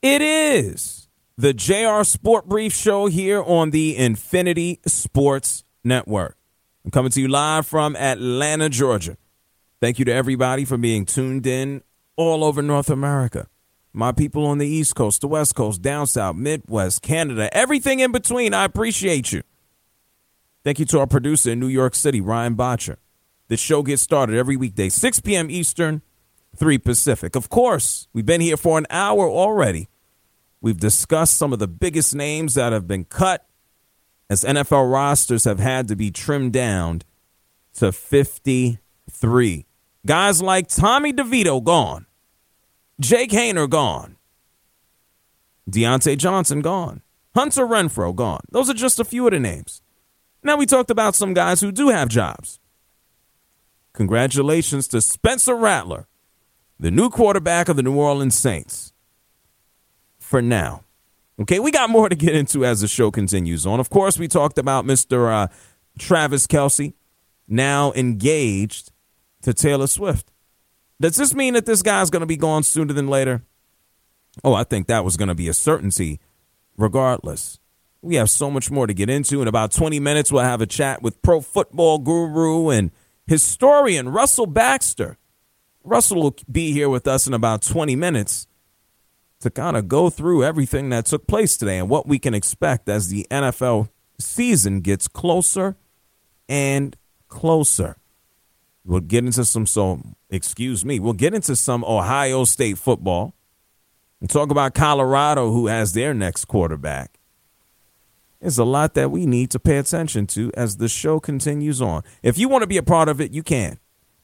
It is the JR Sport Brief Show here on the Infinity Sports Network. I'm coming to you live from Atlanta, Georgia. Thank you to everybody for being tuned in all over North America. My people on the East Coast, the West Coast, down South, Midwest, Canada, everything in between, I appreciate you. Thank you to our producer in New York City, Ryan Botcher. This show gets started every weekday, 6 p.m. Eastern, 3 Pacific. Of course, we've been here for an hour already. We've discussed some of the biggest names that have been cut as NFL rosters have had to be trimmed down to 53. Guys like Tommy DeVito gone. Jake Haener gone. Deontay Johnson gone. Hunter Renfrow gone. Those are just a few of the names. Now we talked about some guys who do have jobs. Congratulations to Spencer Rattler, the new quarterback of the New Orleans Saints. For now. Okay, we got more to get into as the show continues on. Of course, we talked about Mr. Travis Kelce, now engaged to Taylor Swift. Does this mean that this guy's going to be gone sooner than later? Oh, I think that was going to be a certainty regardless. We have so much more to get into. In about 20 minutes, we'll have a chat with pro football guru and historian Russell Baxter. Russell will be here with us in about 20 minutes to kind of go through everything that took place today and what we can expect as the NFL season gets closer and closer. We'll get into we'll get into some Ohio State football and talk about Colorado, who has their next quarterback. There's a lot that we need to pay attention to as the show continues on. If you want to be a part of it, you can.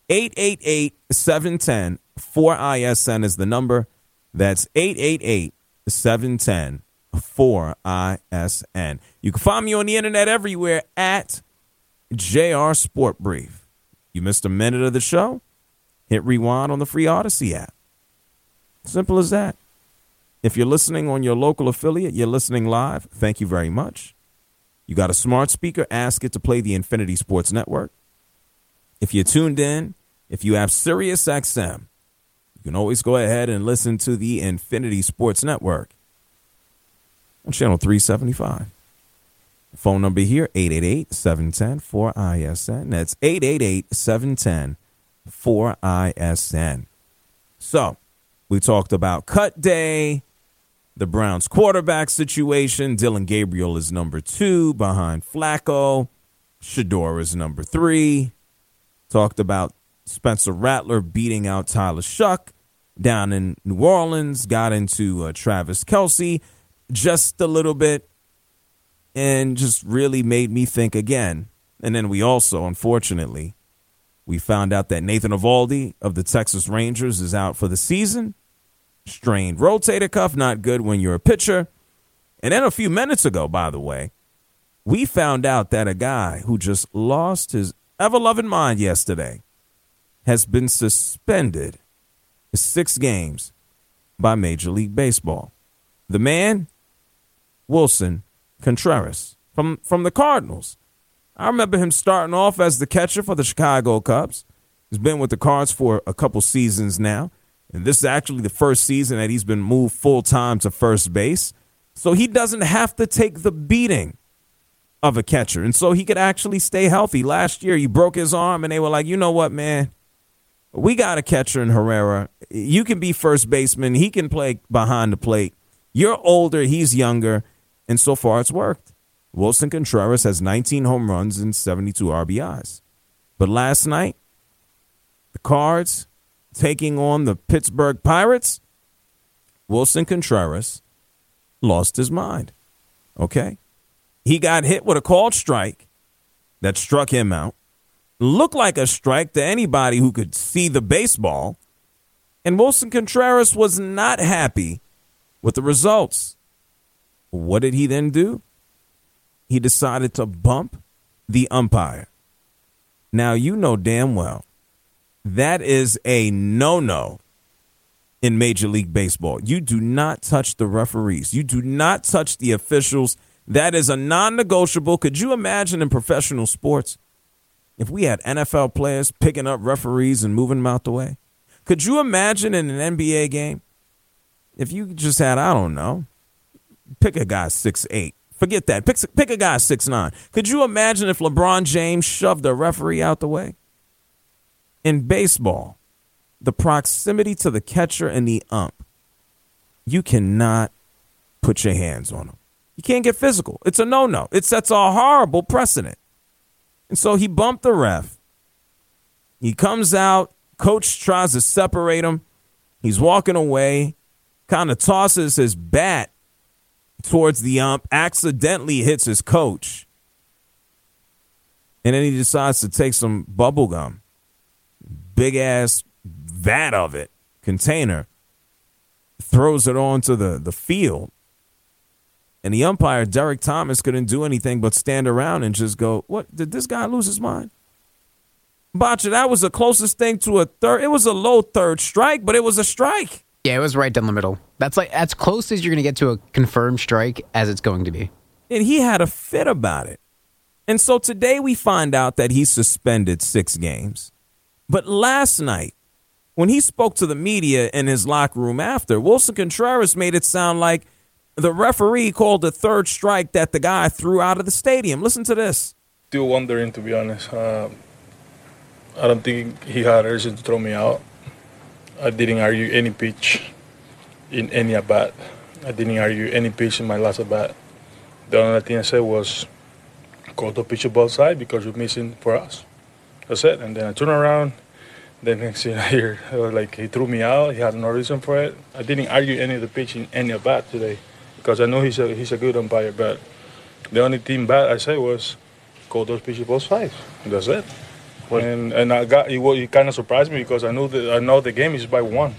888-710-4ISN is the number. That's 888-710-4ISN. You can find me on the internet everywhere at JR Sport Brief. You missed a minute of the show? Hit rewind on the free Odyssey app. Simple as that. If you're listening on your local affiliate, you're listening live, thank you very much. You got a smart speaker, ask it to play the Infinity Sports Network. If you're tuned in, if you have Sirius XM, you can always go ahead and listen to the Infinity Sports Network on channel 375. The phone number here, 888-710-4ISN. That's 888-710-4ISN. So, we talked about cut day, the Browns quarterback situation. Dylan Gabriel is number 2 behind Flacco. Shedeur is number 3. Talked about Spencer Rattler beating out Tyler Shuck down in New Orleans. Got into Travis Kelce just a little bit and just really made me think again. And then we also, unfortunately, we found out that Nathan Eovaldi of the Texas Rangers is out for the season. Strained rotator cuff, not good when you're a pitcher. And then a few minutes ago, by the way, we found out that a guy who just lost his ever-loving mind yesterday has been suspended 6 games by Major League Baseball. The man, Wilson Contreras, from the Cardinals. I remember him starting off as the catcher for the Chicago Cubs. He's been with the Cards for a couple seasons now. And this is actually the first season that he's been moved full-time to first base. So he doesn't have to take the beating of a catcher. And so he could actually stay healthy. Last year, he broke his arm, and they were like, you know what, man? We got a catcher in Herrera. You can be first baseman. He can play behind the plate. You're older. He's younger. And so far, it's worked. Wilson Contreras has 19 home runs and 72 RBIs. But last night, the Cards taking on the Pittsburgh Pirates, Wilson Contreras lost his mind. Okay? He got hit with a called strike that struck him out. Looked like a strike to anybody who could see the baseball. And Wilson Contreras was not happy with the results. What did he then do? He decided to bump the umpire. Now, you know damn well that is a no-no in Major League Baseball. You do not touch the referees. You do not touch the officials. That is a non-negotiable. Could you imagine in professional sports if we had NFL players picking up referees and moving them out the way? Could you imagine in an NBA game? if you just had, I don't know, pick a guy 6'8". Forget that. Pick a guy 6'9". Could you imagine if LeBron James shoved a referee out the way? In baseball, the proximity to the catcher and the ump, you cannot put your hands on them. You can't get physical. It's a no-no. It sets a horrible precedent. And so he bumped the ref. He comes out. Coach tries to separate him. He's walking away, kind of tosses his bat towards the ump, accidentally hits his coach. And then he decides to take some bubble gum, big-ass vat of it, container, throws it onto the field. And the umpire, Derek Thomas, couldn't do anything but stand around and just go, what, did this guy lose his mind? Botcha, that was the closest thing to a third. It was a low third strike, but it was a strike. Yeah, it was right down the middle. That's close as you're going to get to a confirmed strike as it's going to be. And he had a fit about it. And so today we find out that he's suspended 6 games. But last night, when he spoke to the media in his locker room after, Wilson Contreras made it sound like the referee called a third strike that the guy threw out of the stadium. Listen to this. Still wondering, to be honest. I don't think he had a reason to throw me out. I didn't argue any pitch in any at-bat. I didn't argue any pitch in my last at-bat. The only thing I said was, call the pitch both sides because you're missing for us. That's it. And then I turn around. The next thing I hear, like, he threw me out. He had no reason for it. I didn't argue any of the pitch in any at-bat today because I know he's a good umpire. But the only thing bad I said was, call those pitches both sides. That's it. And it kind of surprised me because I know the game is by one.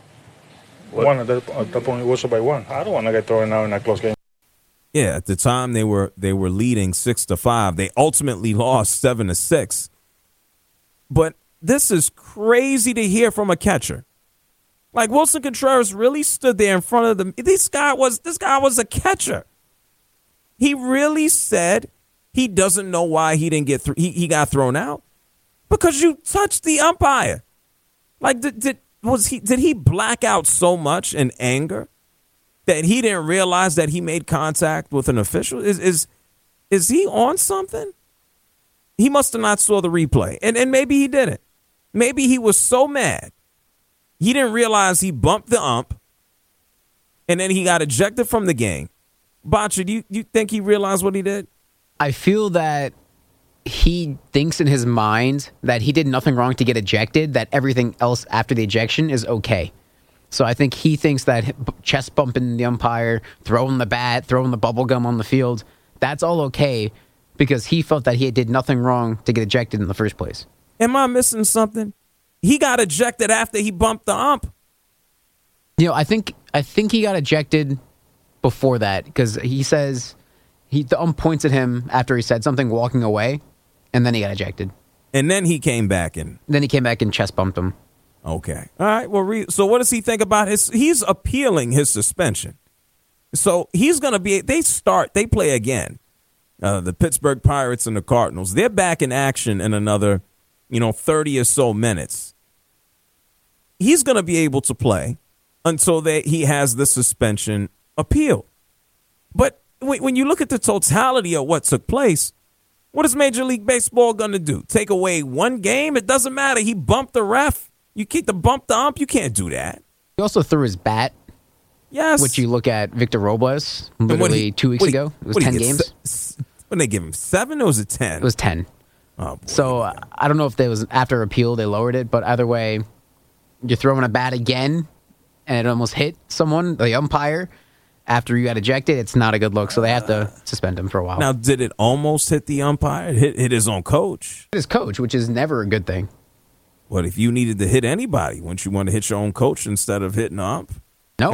One at that point it was by one. I don't want to get thrown out in a close game. Yeah, at the time they were leading 6-5. They ultimately lost 7-6. But this is crazy to hear from a catcher. Like Wilson Contreras really stood there in front of them. This guy was a catcher. He really said he doesn't know why he didn't get he got thrown out. Because you touched the umpire. Like, did he black out so much in anger that he didn't realize that he made contact with an official? Is he on something? He must have not saw the replay. And maybe he didn't. Maybe he was so mad he didn't realize he bumped the ump and then he got ejected from the game. Botcha, do you think he realized what he did? I feel that he thinks in his mind that he did nothing wrong to get ejected, that everything else after the ejection is okay. So I think he thinks that chest bumping the umpire, throwing the bat, throwing the bubble gum on the field, that's all okay because he felt that he did nothing wrong to get ejected in the first place. Am I missing something? He got ejected after he bumped the ump. You know, I think he got ejected before that because he says the ump points at him after he said something walking away. And then he got ejected. And then he came back and... Then he came back and chest bumped him. Okay. All right. Well, so what does he think about he's appealing his suspension. So he's going to be... They play again. The Pittsburgh Pirates and the Cardinals. They're back in action in another, 30 or so minutes. He's going to be able to play until he has the suspension appealed. But when you look at the totality of what took place... What is Major League Baseball going to do? Take away one game? It doesn't matter. He bumped the ref. You keep bump the ump. You can't do that. He also threw his bat. Yes. Which you look at Victor Robles literally 2 weeks ago. It was 10 games. When they give him 7 or was it 10? It was 10. Oh, boy. So I don't know if there was after appeal they lowered it, but either way, you're throwing a bat again and it almost hit someone, the umpire. After you got ejected, it's not a good look, so they have to suspend him for a while. Now, did it almost hit the umpire? It hit his own coach. His coach, which is never a good thing. What if you needed to hit anybody? Wouldn't you want to hit your own coach instead of hitting the ump? No.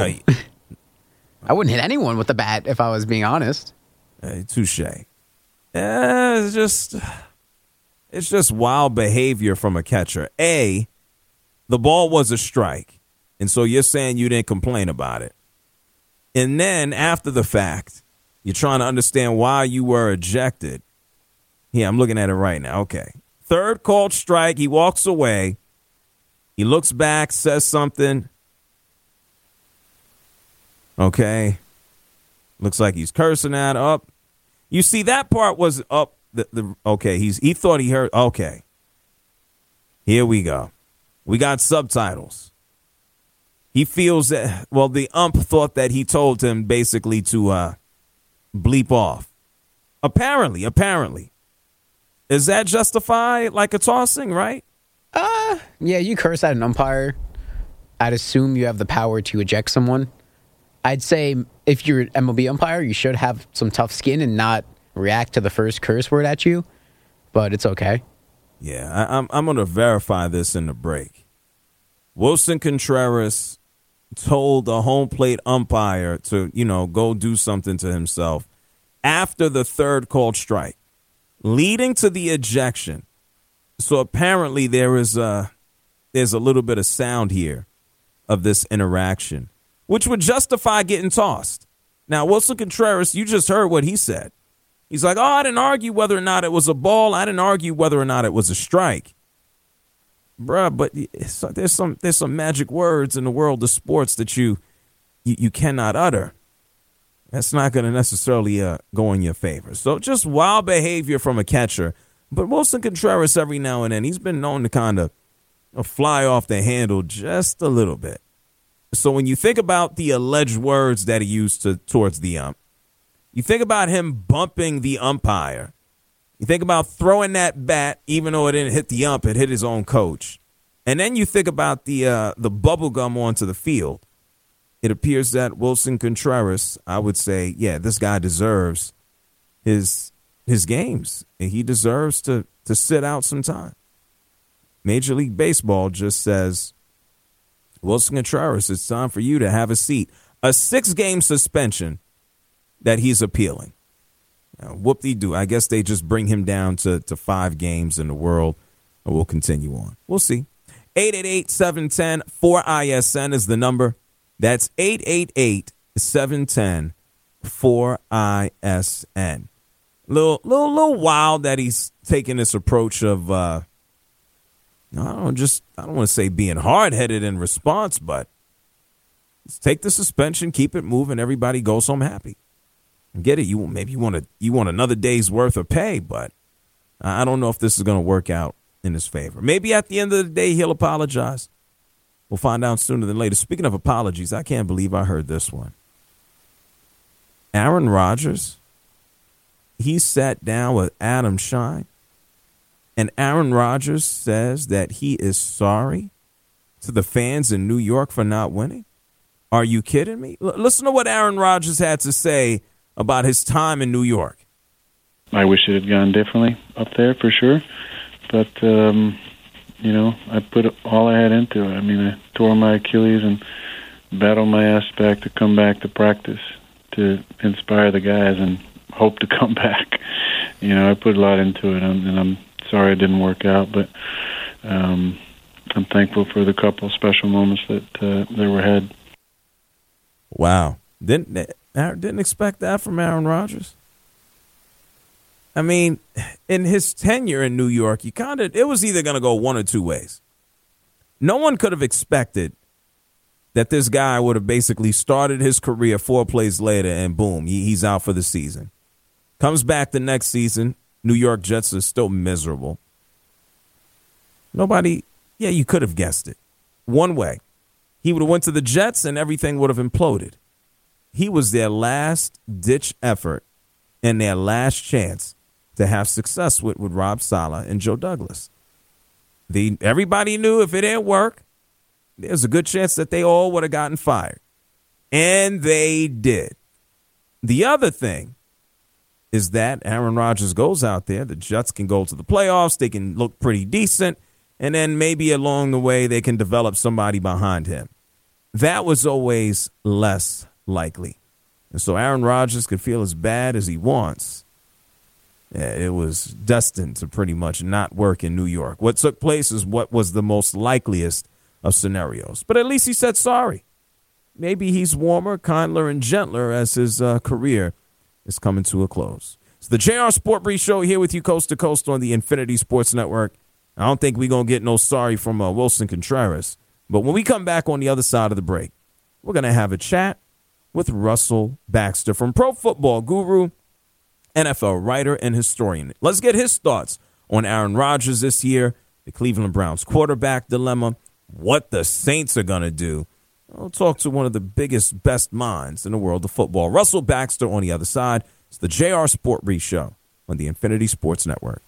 I wouldn't hit anyone with the bat if I was being honest. Touche. It's just wild behavior from a catcher. The ball was a strike, and so you're saying you didn't complain about it. And then after the fact, you're trying to understand why you were ejected. Yeah, I'm looking at it right now. Okay. Third called strike. He walks away. He looks back, says something. Okay. Looks like he's cursing at up. You see, that part was up. Okay, he thought he heard. Okay. Here we go. We got subtitles. He feels that, well, the ump thought that he told him basically to bleep off. Apparently. Is that justified like a tossing, right? Yeah, you curse at an umpire. I'd assume you have the power to eject someone. I'd say if you're an MLB umpire, you should have some tough skin and not react to the first curse word at you, but it's okay. Yeah, I'm going to verify this in the break. Wilson Contreras told the home plate umpire to, go do something to himself after the third called strike, leading to the ejection. So apparently there's a little bit of sound here of this interaction, which would justify getting tossed. Now, Wilson Contreras, you just heard what he said. He's like, I didn't argue whether or not it was a ball. I didn't argue whether or not it was a strike. Bruh, but there's some magic words in the world of sports that you cannot utter. That's not going to necessarily go in your favor. So just wild behavior from a catcher. But Wilson Contreras, every now and then, he's been known to kind of fly off the handle just a little bit. So when you think about the alleged words that he used towards the ump, you think about him bumping the umpire. You think about throwing that bat, even though it didn't hit the ump, it hit his own coach. And then you think about the bubble gum onto the field. It appears that Wilson Contreras, I would say, yeah, this guy deserves his games. He deserves to sit out some time. Major League Baseball just says, Wilson Contreras, it's time for you to have a seat. A 6-game suspension that he's appealing. Now, whoop-de-doo. I guess they just bring him down to 5 games in the world, and we'll continue on. We'll see. 888-710-4ISN is the number. That's 888-710-4ISN. Little wild that he's taking this approach of, I don't want to say being hard-headed in response, but let's take the suspension, keep it moving, everybody goes home happy. Get it? You want another day's worth of pay, but I don't know if this is going to work out in his favor. Maybe at the end of the day he'll apologize. We'll find out sooner than later. Speaking of apologies, I can't believe I heard this one. Aaron Rodgers, he sat down with Adam Shine, and Aaron Rodgers says that he is sorry to the fans in New York for not winning. Are you kidding me? Listen to what Aaron Rodgers had to say about his time in New York. I wish it had gone differently up there for sure. But, I put all I had into it. I mean, I tore my Achilles and battled my ass back to come back to practice to inspire the guys and hope to come back. I put a lot into it, and I'm sorry it didn't work out, but I'm thankful for the couple special moments that were had. Wow. Didn't expect that from Aaron Rodgers. I mean, in his tenure in New York, it was either going to go one or two ways. No one could have expected that this guy would have basically started his career 4 plays later and boom, he's out for the season. Comes back the next season, New York Jets are still miserable. You could have guessed it. One way. He would have went to the Jets and everything would have imploded. He was their last-ditch effort and their last chance to have success with Rob Saleh and Joe Douglas. Everybody knew if it didn't work, there's a good chance that they all would have gotten fired. And they did. The other thing is that Aaron Rodgers goes out there, the Jets can go to the playoffs, they can look pretty decent, and then maybe along the way they can develop somebody behind him. That was always less likely. And so Aaron Rodgers could feel as bad as he wants. Yeah, it was destined to pretty much not work in New York. What took place is what was the most likeliest of scenarios. But at least he said sorry. Maybe he's warmer, kinder, and gentler as his career is coming to a close. It's the JR Sport Brief Show here with you coast to coast on the Infinity Sports Network. I don't think we're going to get no sorry from Wilson Contreras. But when we come back on the other side of the break, we're going to have a chat with Russell Baxter from Pro Football Guru, NFL writer and historian. Let's get his thoughts on Aaron Rodgers this year, the Cleveland Browns quarterback dilemma, what the Saints are going to do. I'll talk to one of the biggest, best minds in the world of football, Russell Baxter, on the other side. It's the JR Sport Brief Show on the Infinity Sports Network.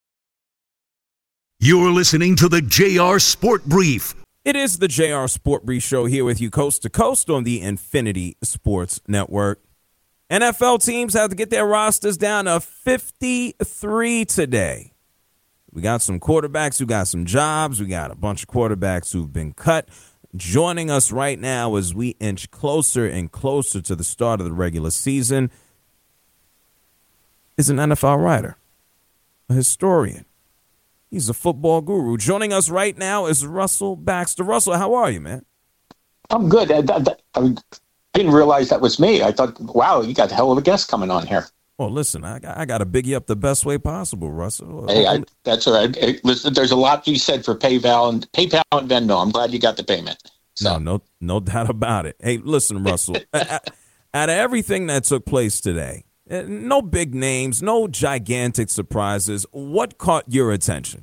You're listening to the JR Sport Brief. It is the JR Sport Brief Show here with you coast to coast on the Infinity Sports Network. NFL teams have to get their rosters down to 53 today. We got some quarterbacks who got some jobs. We got a bunch of quarterbacks who've been cut. Joining us right now as we inch closer and closer to the start of the regular season is an NFL writer, a historian. He's a football guru. Joining us right now is Russell Baxter. Russell, how are you, man? I'm good. I didn't realize that was me. I thought, wow, you got a hell of a guest coming on here. Well, listen, I got to big you up the best way possible, Russell. Hey, that's all right. Hey, listen, there's a lot to be said for PayPal and Venmo. I'm glad you got the payment. So. No doubt about it. Hey, listen, Russell, out of everything that took place today, no big names, no gigantic surprises. What caught your attention?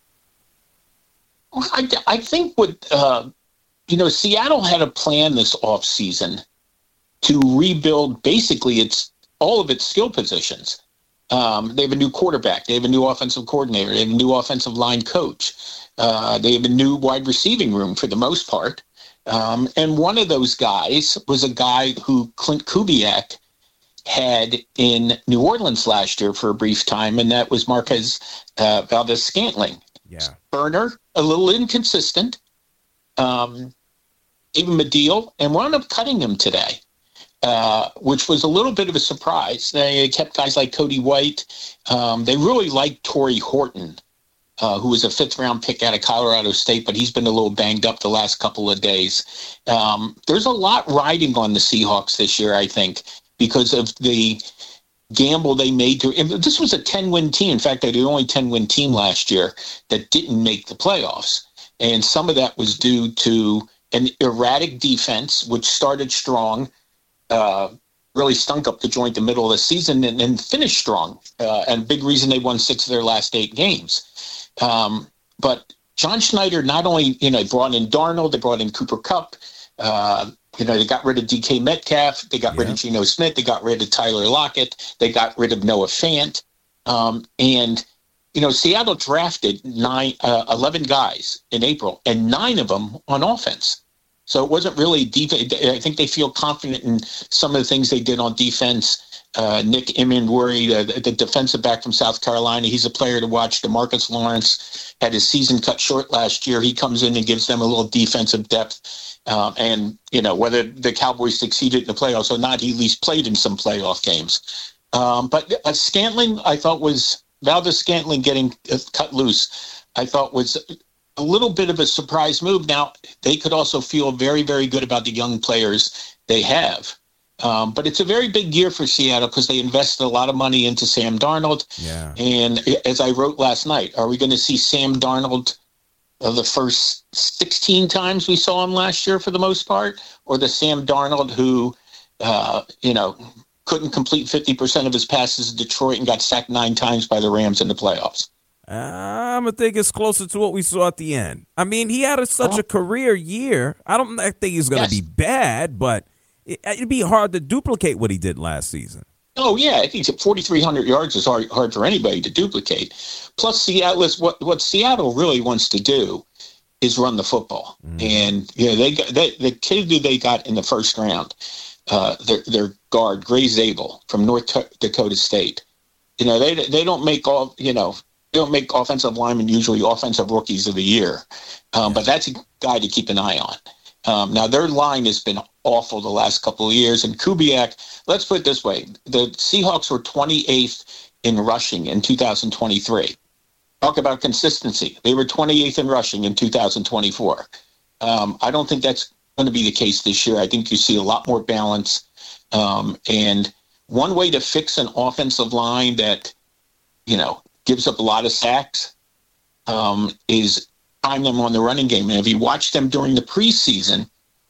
I think Seattle had a plan this offseason to rebuild basically all of its skill positions. They have a new quarterback. They have a new offensive coordinator. They have a new offensive line coach. They have a new wide receiving room for the most part. And one of those guys was a guy who Clint Kubiak had in New Orleans last year for a brief time, and that was Marquez Valdes-Scantling. Yeah. Burner, a little inconsistent, gave him a deal, and wound up cutting him today, which was a little bit of a surprise. They kept guys like Cody White. They really liked Torrey Horton, who was a fifth-round pick out of Colorado State, but he's been a little banged up the last couple of days. There's a lot riding on the Seahawks this year, I think, because of the gamble they made. This was a 10-win team. In fact, they were the only 10-win team last year that didn't make the playoffs. And some of that was due to an erratic defense, which started strong, really stunk up the joint the middle of the season, and finished strong. And big reason they won 6 of their last 8 games. But John Schneider not only, brought in Darnold, they brought in Cooper Kupp. They got rid of DK Metcalf. They got rid of Geno Smith. They got rid of Tyler Lockett. They got rid of Noah Fant. Seattle drafted 11 guys in April, and 9 of them on offense. So it wasn't really defense. I think they feel confident in some of the things they did on defense. Nick Emenwuri, the defensive back from South Carolina, he's a player to watch. DeMarcus Lawrence had his season cut short last year. He comes in and gives them a little defensive depth. Whether the Cowboys succeeded in the playoffs or not, he at least played in some playoff games. But Scantling, I thought was Valdes-Scantling getting cut loose, I thought was a little bit of a surprise move. Now, they could also feel very, very good about the young players they have. But it's a very big year for Seattle because they invested a lot of money into Sam Darnold. Yeah. And as I wrote last night, are we going to see Sam Darnold the first 16 times we saw him last year for the most part, or the Sam Darnold who, couldn't complete 50% of his passes in Detroit and got sacked 9 times by the Rams in the playoffs? I'm going to think it's closer to what we saw at the end. I mean, he had such a career year. I don't think he's going to be bad, but it'd be hard to duplicate what he did last season. Oh, yeah. I think 4,300 yards is hard for anybody to duplicate. Plus, Seattle is what Seattle really wants to do is run the football. And they got the kid who they got in the first round, their guard, Gray Zabel from North Dakota State. They don't make they don't make offensive linemen usually offensive rookies of the year, but that's a guy to keep an eye on. Now, their line has been awful the last couple of years. And Kubiak, let's put it this way. The Seahawks were 28th in rushing in 2023. Talk about consistency. They were 28th in rushing in 2024. I don't think that's going to be the case this year. I think you see a lot more balance. And one way to fix an offensive line that, gives up a lot of sacks is time them on the running game. And if you watch them during the preseason,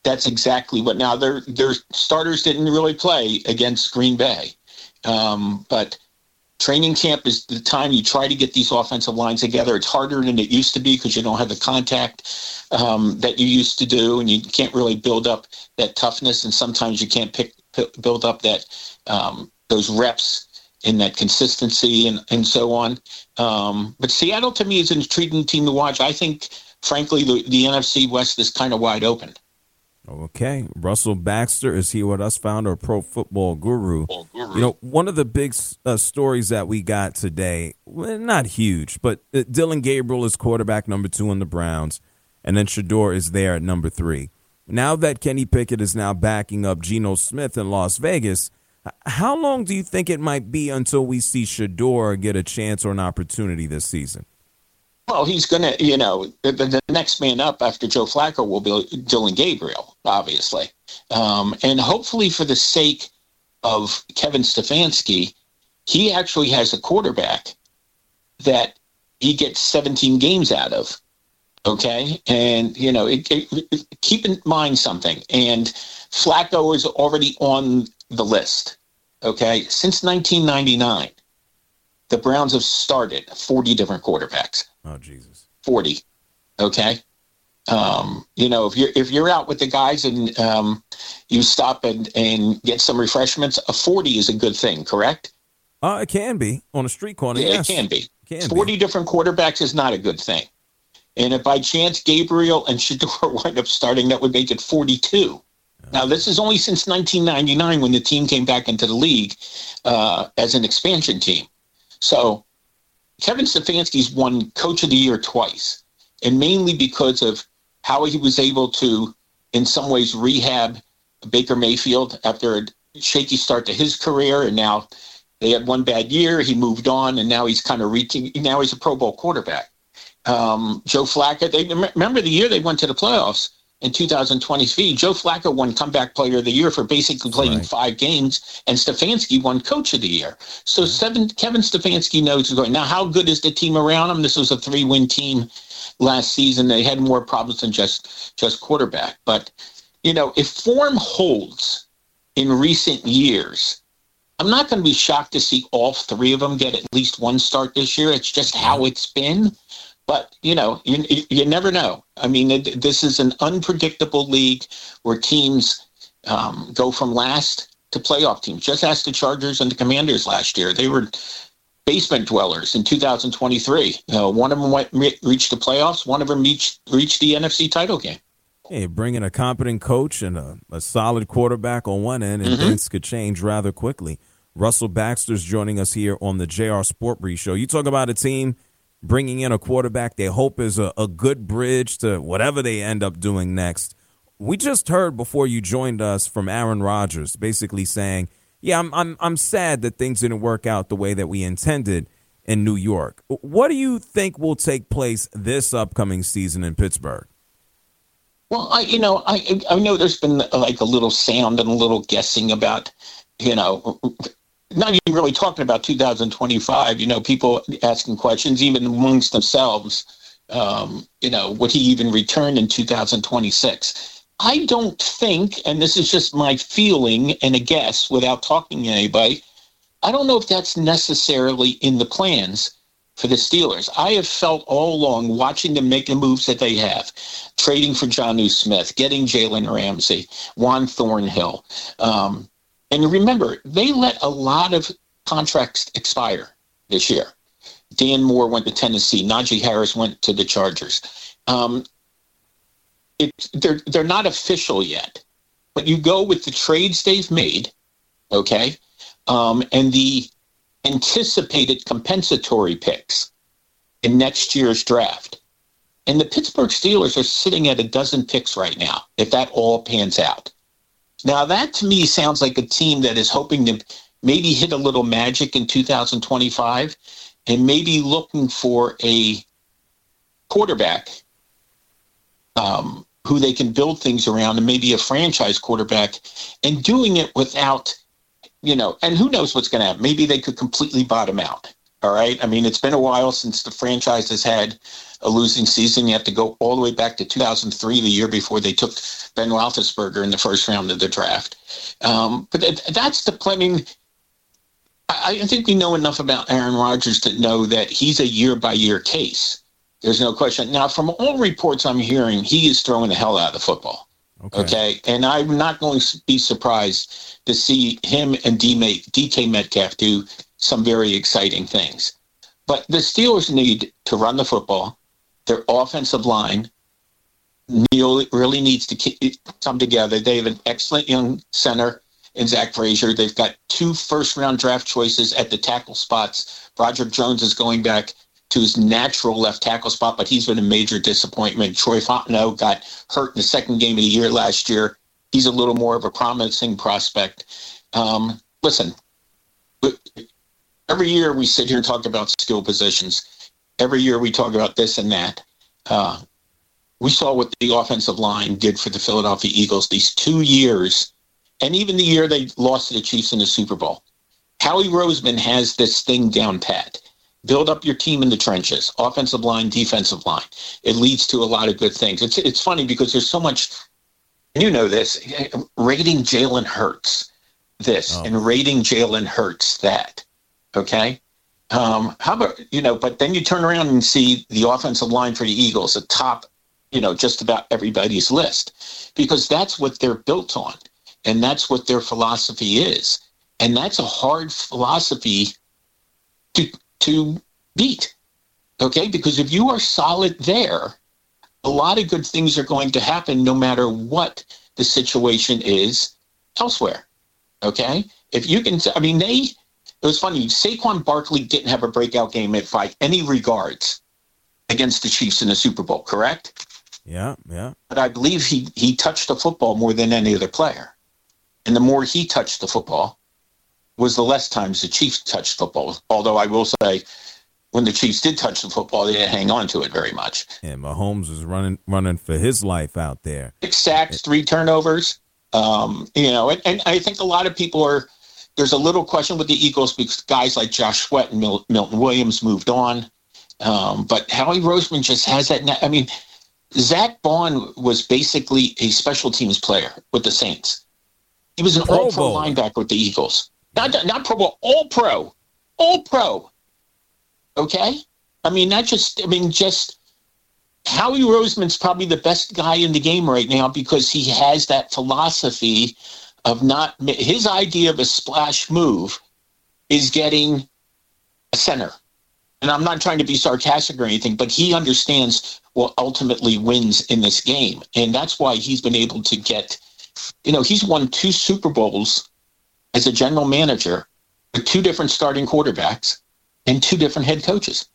that's exactly what. Now, their starters didn't really play against Green Bay, but training camp is the time you try to get these offensive lines together. It's harder than it used to be because you don't have the contact that you used to do, and you can't really build up that toughness, and sometimes you can't build up that those reps in that consistency and so on. But Seattle, to me, is an intriguing team to watch. I think, frankly, the NFC West is kind of wide open. Okay. Russell Baxter is here with us, founder of Pro Football Guru. You know, one of the big stories that we got today, well, not huge, but Dillon Gabriel is quarterback number 2 on the Browns, and then Shedeur is there at number 3. Now that Kenny Pickett is now backing up Geno Smith in Las Vegas, how long do you think it might be until we see Shedeur get a chance or an opportunity this season? Well, he's going to, the next man up after Joe Flacco will be Dillon Gabriel, obviously. And hopefully for the sake of Kevin Stefanski, he actually has a quarterback that he gets 17 games out of. Okay? And, keep in mind something. And Flacco is already on the list. Okay? Since 1999, the Browns have started 40 different quarterbacks. Oh, Jesus. 40. Okay. If you're out with the guys and you stop and get some refreshments, a 40 is a good thing, correct? It can be on a street corner. Yeah, yes. It can be. 40 different quarterbacks is not a good thing. And if by chance Gabriel and Shedeur wind up starting, that would make it 42. Now, this is only since 1999 when the team came back into the league as an expansion team. So Kevin Stefanski's won Coach of the Year twice, and mainly because of how he was able to, in some ways, rehab Baker Mayfield after a shaky start to his career, and now they had one bad year, he moved on, and now he's kind of now he's a Pro Bowl quarterback. Joe Flacco, remember the year they went to the playoffs in 2023, Joe Flacco won Comeback Player of the Year for basically playing 5 games, and Stefanski won Coach of the Year. So Kevin Stefanski knows what's going. Now, how good is the team around him? This was a 3-win team last season. They had more problems than just quarterback. But, if form holds in recent years, I'm not going to be shocked to see all 3 of them get at least one start this year. It's just how it's been. But, you never know. I mean, this is an unpredictable league where teams go from last to playoff teams. Just ask the Chargers and the Commanders last year. They were basement dwellers in 2023. One of them reached the playoffs. One of them reached the NFC title game. Hey, bringing a competent coach and a solid quarterback on one end, and things could change rather quickly. Russell Baxter's joining us here on the JR Sport Brief Show. You talk about a team bringing in a quarterback they hope is a good bridge to whatever they end up doing next. We just heard before you joined us from Aaron Rodgers basically saying, yeah, I'm sad that things didn't work out the way that we intended in New York. What do you think will take place this upcoming season in Pittsburgh? Well, I know there's been like a little sound and a little guessing about, not even really talking about 2025, people asking questions even amongst themselves, would he even return in 2026? I don't think, and this is just my feeling and a guess without talking to anybody, I don't know if that's necessarily in the plans for the Steelers. I have felt all along, watching them make the moves that they have, trading for Jonnu Smith, getting Jalen Ramsey, Juan Thornhill, and remember, they let a lot of contracts expire this year. Dan Moore went to Tennessee. Najee Harris went to the Chargers. They're not official yet, but you go with the trades they've made, okay, and the anticipated compensatory picks in next year's draft. And the Pittsburgh Steelers are sitting at 12 picks right now, if that all pans out. Now, that to me sounds like a team that is hoping to maybe hit a little magic in 2025 and maybe looking for a quarterback who they can build things around, and maybe a franchise quarterback, and doing it without, and who knows what's going to happen. Maybe they could completely bottom out. All right. I mean, it's been a while since the franchise has had a losing season. You have to go all the way back to 2003, the year before they took Ben Roethlisberger in the first round of the draft. But that's the play. I mean, I think we know enough about Aaron Rodgers to know that he's a year-by-year case. There's no question. Now, from all reports I'm hearing, he is throwing the hell out of the football. Okay. And I'm not going to be surprised to see him and DK Metcalf do some very exciting things. But the Steelers need to run the football. Their offensive line really needs to come together. They have an excellent young center in Zach Frazier. They've got 2 first-round draft choices at the tackle spots. Roger Jones is going back to his natural left tackle spot, but he's been a major disappointment. Troy Fontenot got hurt in the second game of the year last year. He's a little more of a promising prospect. Listen, every year we sit here and talk about skill positions. Every year we talk about this and that. We saw what the offensive line did for the Philadelphia Eagles these 2 years, and even the year they lost to the Chiefs in the Super Bowl. Howie Roseman has this thing down pat. Build up your team in the trenches, offensive line, defensive line. It leads to a lot of good things. It's funny because there's so much, and you know this, rating Jalen Hurts this and rating Jalen Hurts that, okay? How about, but then you turn around and see the offensive line for the Eagles atop, just about everybody's list, because that's what they're built on, and that's what their philosophy is. And that's a hard philosophy to beat, okay? Because if you are solid there, a lot of good things are going to happen no matter what the situation is elsewhere, okay? If you can, it was funny, Saquon Barkley didn't have a breakout game by any regards against the Chiefs in the Super Bowl, correct? Yeah. But I believe he touched the football more than any other player. And the more he touched the football was the less times the Chiefs touched football. Although I will say, when the Chiefs did touch the football, they didn't hang on to it very much. And Mahomes was running for his life out there. 6 sacks, 3 turnovers. And I think a lot of people there's a little question with the Eagles because guys like Josh Sweat and Milton Williams moved on. But Howie Roseman just has that. Zach Bond was basically a special teams player with the Saints. He was an all-pro linebacker with the Eagles. Not Pro Bowl, all-pro. All-pro. Okay? Just Howie Roseman's probably the best guy in the game right now because he has that philosophy of his idea of a splash move is getting a center. And I'm not trying to be sarcastic or anything, but he understands what ultimately wins in this game. And that's why he's been able to get, he's won 2 Super Bowls as a general manager with 2 different starting quarterbacks and 2 different head coaches.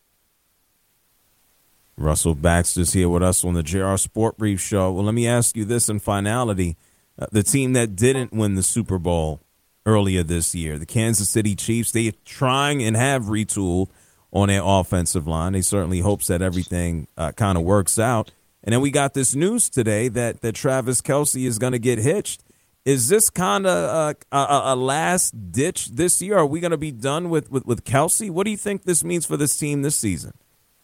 Russell Baxter's here with us on the JR Sport Brief Show. Well, let me ask you this in finality. The team that didn't win the Super Bowl earlier this year, the Kansas City Chiefs, they are trying and have retooled on their offensive line. They certainly hopes that everything kind of works out. And then we got this news today that Travis Kelce is going to get hitched. Is this kind of a last ditch this year? Are we going to be done with Kelce? What do you think this means for this team this season?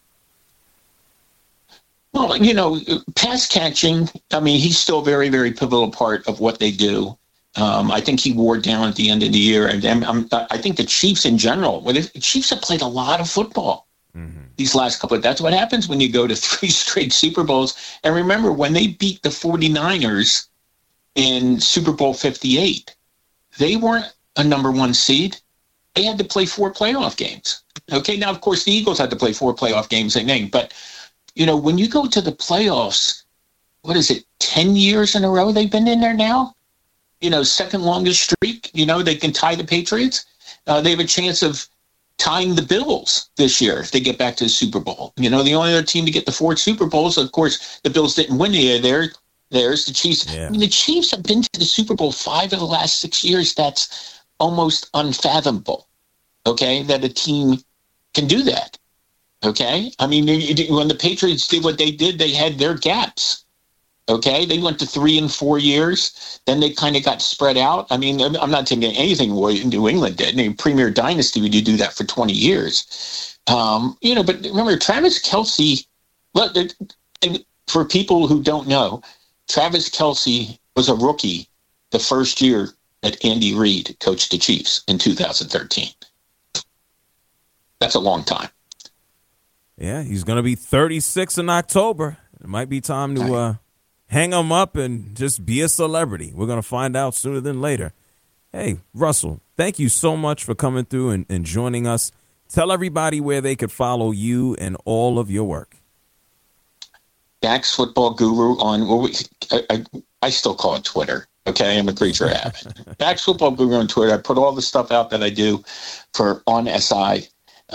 Well, pass catching, he's still a very, very pivotal part of what they do. I think he wore down at the end of the year. And I think the Chiefs in general, the Chiefs have played a lot of football these last couple that's what happens when you go to 3 straight Super Bowls. And remember, when they beat the 49ers in Super Bowl 58, they weren't a number 1 seed. They had to play 4 playoff games. Okay, now, of course, the Eagles had to play 4 playoff games, but, when you go to the playoffs, 10 years in a row they've been in there now? Second longest streak. They can tie the Patriots. They have a chance of tying the Bills this year if they get back to the Super Bowl. The only other team to get the 4 Super Bowls, of course, the Bills didn't win any of there's the Chiefs. Yeah. The Chiefs have been to the Super Bowl 5 of the last 6 years. That's almost unfathomable, okay, that a team can do that, okay? When the Patriots did what they did, they had their gaps. Okay, they went to 3 and 4 years. Then they kind of got spread out. I mean, I'm not taking anything away New England did. I mean, Premier Dynasty, would you do that for 20 years? But remember, Travis Kelce, and for people who don't know, Travis Kelce was a rookie the first year that Andy Reid coached the Chiefs in 2013. That's a long time. Yeah, he's going to be 36 in October. It might be time to hang him up and just be a celebrity. We're going to find out sooner than later. Hey, Russell, thank you so much for coming through and joining us. Tell everybody where they could follow you and all of your work. Dax Football Guru on, I still call it Twitter. Okay, I'm a creature of habit. Dax Football Guru on Twitter. I put all the stuff out that I do on SI.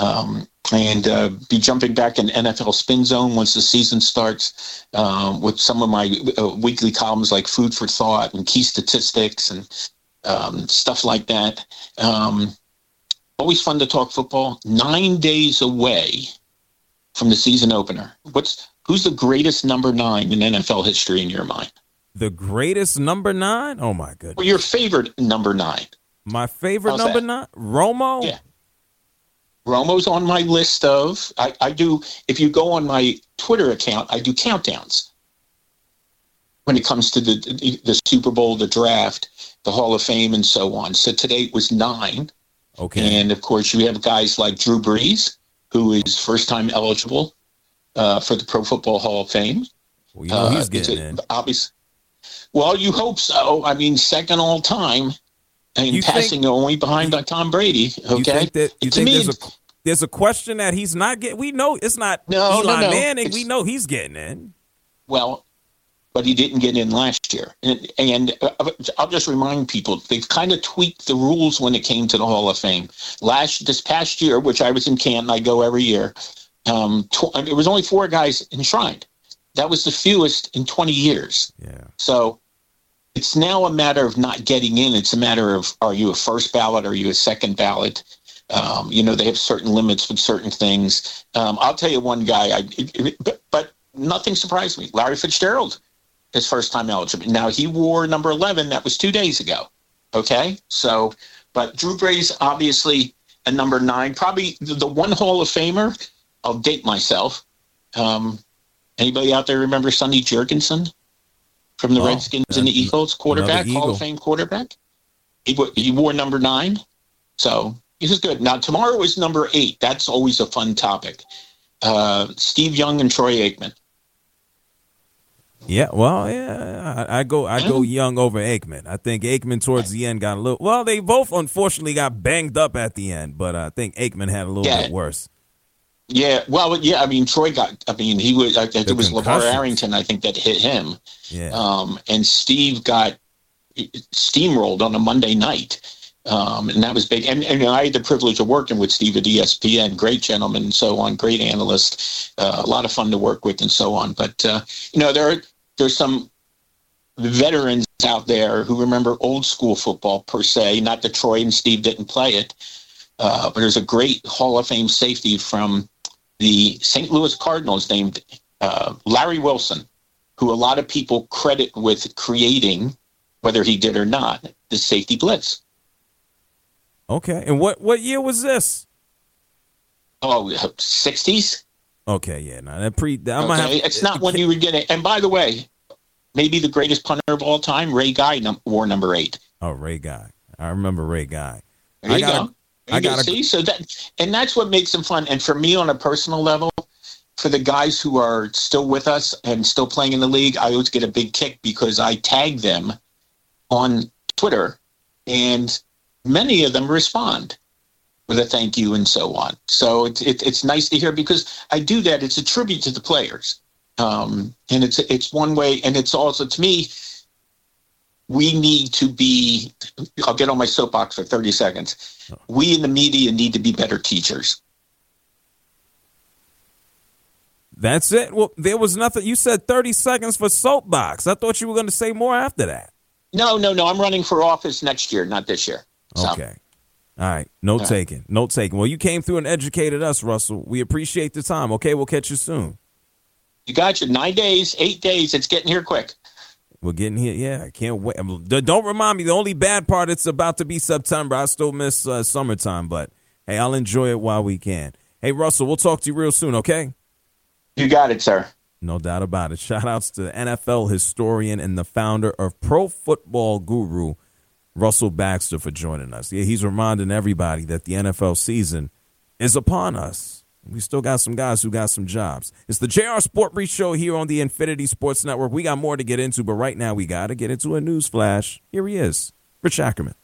And be jumping back in NFL Spin Zone once the season starts with some of my weekly columns like Food for Thought and Key Statistics and stuff like that. Always fun to talk football. 9 days away from the season opener. Who's the greatest number 9 in NFL history in your mind? The greatest number 9? Oh, my goodness. Well, your favorite number 9. My favorite number 9? Romo? Yeah. Romo's on my list of, I do, if you go on my Twitter account, I do countdowns when it comes to the Super Bowl, the draft, the Hall of Fame, and so on. So today it was 9. Okay. And, of course, you have guys like Drew Brees, who is first-time eligible for the Pro Football Hall of Fame. Well, he's getting in. Obviously. Well, you hope so. I mean, second all-time. And passing only behind by Tom Brady. Okay, you think there's a question that he's not getting? We know it's not Eli Manning. We know he's getting in. Well, but he didn't get in last year. And I'll just remind people, they've kind of tweaked the rules when it came to the Hall of Fame. This past year, which I was in Canton, I go every year. It was only 4 guys enshrined. That was the fewest in 20 years. Yeah. So. It's now a matter of not getting in. It's a matter of, are you a first ballot? Are you a second ballot? They have certain limits with certain things. I'll tell you one guy, but nothing surprised me. Larry Fitzgerald, his first time eligible. Now, he wore number 11. That was 2 days ago. Okay? So, but Drew Brees, obviously, a number 9. Probably the one Hall of Famer. I'll date myself. Anybody out there remember Sonny Jurgensen? From the Redskins and the Eagles, quarterback, Hall of Fame quarterback. He wore number 9. So this is good. Now, tomorrow is number 8. That's always a fun topic. Steve Young and Troy Aikman. Yeah, well, yeah, I go Young over Aikman. I think Aikman towards the end got a little. Well, they both unfortunately got banged up at the end, but I think Aikman had a little bit worse. Yeah, well, yeah. I mean, Troy got. I mean, he was. It was LeVar Arrington, I think, that hit him. Yeah. And Steve got steamrolled on a Monday night, and that was big. And I had the privilege of working with Steve at ESPN. Great gentleman, and so on. Great analyst. A lot of fun to work with, and so on. But there's some veterans out there who remember old school football per se. Not that Troy and Steve didn't play it, but there's a great Hall of Fame safety from the St. Louis Cardinals named Larry Wilson, who a lot of people credit with creating, whether he did or not, the safety blitz. Okay. And what year was this? Oh, 60s. Okay, yeah. No, it's not when you were getting. And by the way, maybe the greatest punter of all time, Ray Guy, wore number 8. Oh, Ray Guy. I remember Ray Guy. There you go. See, so that's what makes them fun. And for me, on a personal level, for the guys who are still with us and still playing in the league, I always get a big kick because I tag them on Twitter, and many of them respond with a thank you and so on. So it's nice to hear because I do that. It's a tribute to the players, and it's one way, and it's also, to me, we need to be, I'll get on my soapbox for 30 seconds. We in the media need to be better teachers. That's it? Well, there was nothing. You said 30 seconds for soapbox. I thought you were going to say more after that. No. I'm running for office next year, not this year. So. Okay. All right. Note taken. Well, you came through and educated us, Russell. We appreciate the time. Okay, we'll catch you soon. You got your 9 days, 8 days. It's getting here quick. We're getting here. Yeah, I can't wait. Don't remind me. The only bad part, it's about to be September. I still miss summertime, but hey, I'll enjoy it while we can. Hey, Russell, we'll talk to you real soon, okay? You got it, sir. No doubt about it. Shout outs to the NFL historian and the founder of Pro Football Guru, Russell Baxter, for joining us. Yeah, he's reminding everybody that the NFL season is upon us. We still got some guys who got some jobs. It's the JR Sport Brief Show here on the Infinity Sports Network. We got more to get into, but right now we got to get into a news flash. Here he is, Rich Ackerman.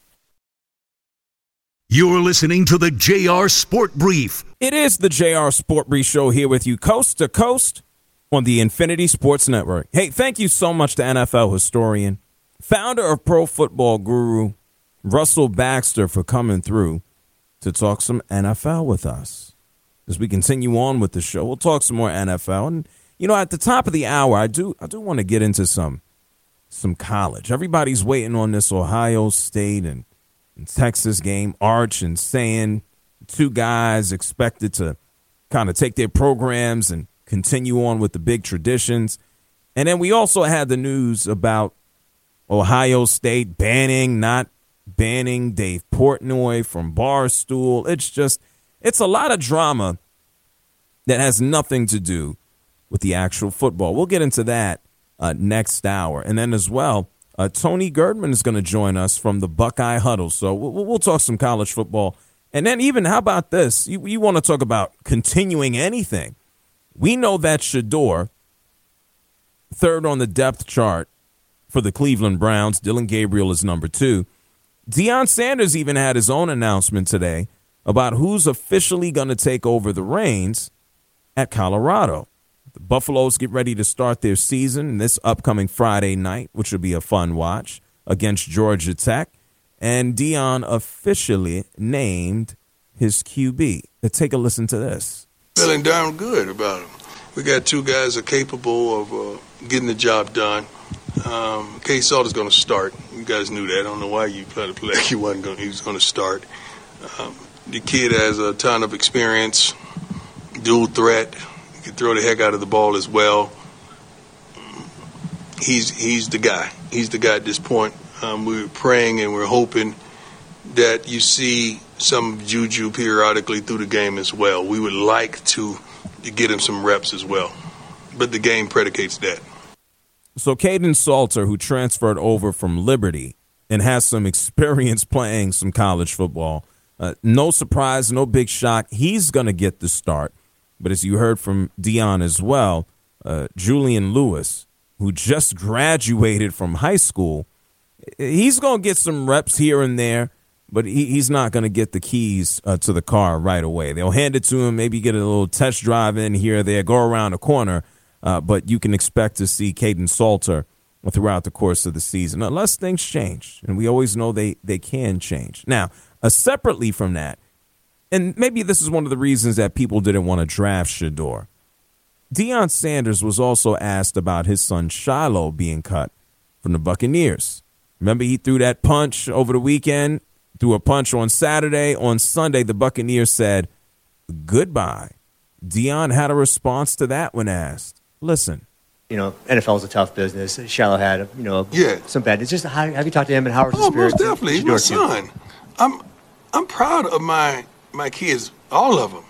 You're listening to the JR Sport Brief. It is the JR Sport Brief Show here with you coast to coast on the Infinity Sports Network. Hey, thank you so much to NFL historian, founder of Pro Football Guru, Russell Baxter, for coming through to talk some NFL with us. As we continue on with the show, we'll talk some more NFL. And, you know, at the top of the hour, I do want to get into some college. Everybody's waiting on this Ohio State and Texas game. Arch and Saying, two guys expected to kind of take their programs and continue on with the big traditions. And then we also had the news about Ohio State not banning Dave Portnoy from Barstool. It's a lot of drama that has nothing to do with the actual football. We'll get into that next hour. And then as well, Tony Girdman is going to join us from the Buckeye Huddle. So we'll talk some college football. And then even, how about this? You want to talk about continuing anything. We know that Shedeur, third on the depth chart for the Cleveland Browns. Dylan Gabriel is number 2. Deion Sanders even had his own announcement today about who's officially going to take over the reins at Colorado. The Buffaloes get ready to start their season this upcoming Friday night, which will be a fun watch, against Georgia Tech. And Deion officially named his QB. Let's take a listen to this. Feeling darn good about him. We got two guys that are capable of getting the job done. Case Salter's going to start. You guys knew that. I don't know why you tried to play like he was going to start. The kid has a ton of experience, dual threat. He can throw the heck out of the ball as well. He's the guy. He's the guy at this point. We're praying and we're hoping that you see some juju periodically through the game as well. We would like to get him some reps as well. But the game predicates that. So Caden Salter, who transferred over from Liberty and has some experience playing some college football, no surprise, no big shock. He's going to get the start. But as you heard from Deion as well, Julian Lewis, who just graduated from high school, he's going to get some reps here and there, but he's not going to get the keys to the car right away. They'll hand it to him, maybe get a little test drive in here or there, go around the corner, but you can expect to see Caden Salter throughout the course of the season, unless things change. And we always know they can change. Now, separately from that, and maybe this is one of the reasons that people didn't want to draft Shedeur, Deion Sanders was also asked about his son Shiloh being cut from the Buccaneers. Remember, he threw that punch over the weekend, threw a punch on Saturday. On Sunday, the Buccaneers said goodbye. Deion had a response to that when asked. Listen. You know, NFL is a tough business. Shiloh had, some bad. It's just, have you talked to him and how are his spirits? Oh, most definitely. He's my son. I'm proud of my kids, all of them.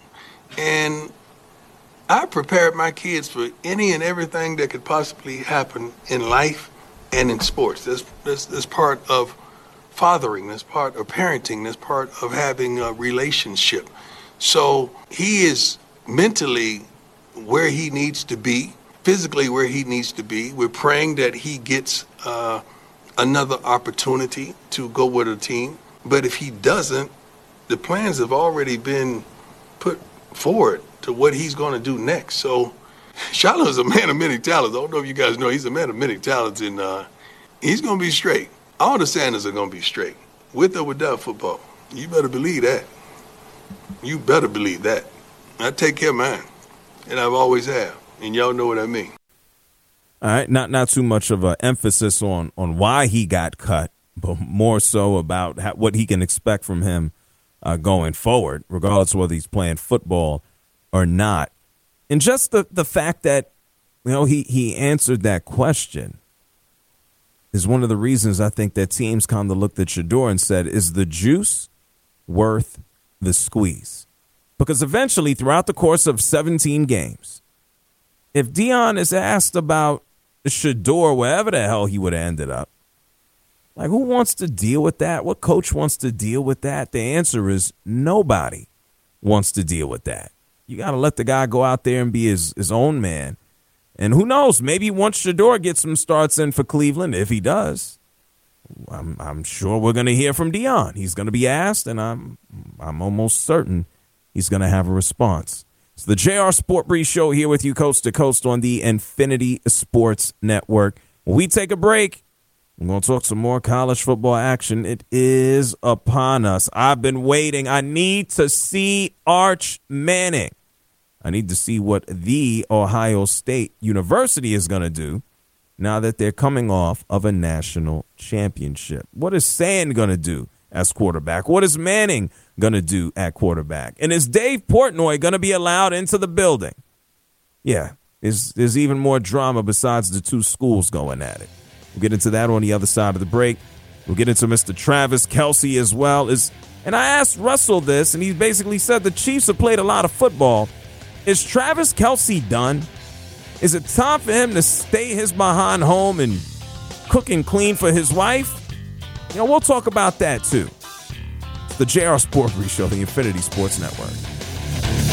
And I prepared my kids for any and everything that could possibly happen in life and in sports. That's part of fathering. That's part of parenting. That's part of having a relationship. So he is mentally where he needs to be, physically where he needs to be. We're praying that he gets another opportunity to go with a team. But if he doesn't, the plans have already been put forward to what he's going to do next. So Shiloh is a man of many talents. I don't know if you guys know, he's a man of many talents, and he's going to be straight. All the Sanders are going to be straight, with or without football. You better believe that. You better believe that. I take care of mine, and I've always have, and y'all know what I mean. All right, not too much of an emphasis on why he got cut, but more so about what he can expect from him going forward, regardless of whether he's playing football or not. And just the fact that he answered that question. Is one of the reasons I think that teams kind of looked at Shedeur and said, is the juice worth the squeeze? Because eventually, throughout the course of 17 games, if Deion is asked about Shedeur, wherever the hell he would have ended up, like, who wants to deal with that? What coach wants to deal with that? The answer is nobody wants to deal with that. You got to let the guy go out there and be his own man. And who knows, maybe once Shedeur gets some starts in for Cleveland, if he does, I'm sure we're going to hear from Deion. He's going to be asked, and I'm almost certain he's going to have a response. It's the JR Sport Brief Show here with you coast to coast on the Infinity Sports Network. When we take a break, we're going to talk some more college football action. It is upon us. I've been waiting. I need to see Arch Manning. I need to see what the Ohio State University is going to do now that they're coming off of a national championship. What is Sand going to do as quarterback? What is Manning going to do at quarterback? And is Dave Portnoy going to be allowed into the building? Yeah, there's even more drama besides the two schools going at it. We'll get into that on the other side of the break. We'll get into Mr. Travis Kelce as well. And I asked Russell this, and he basically said the Chiefs have played a lot of football. Is Travis Kelce done? Is it time for him to stay his behind home and cook and clean for his wife? We'll talk about that too. It's the JR Sport Brief Show, the Infinity Sports Network.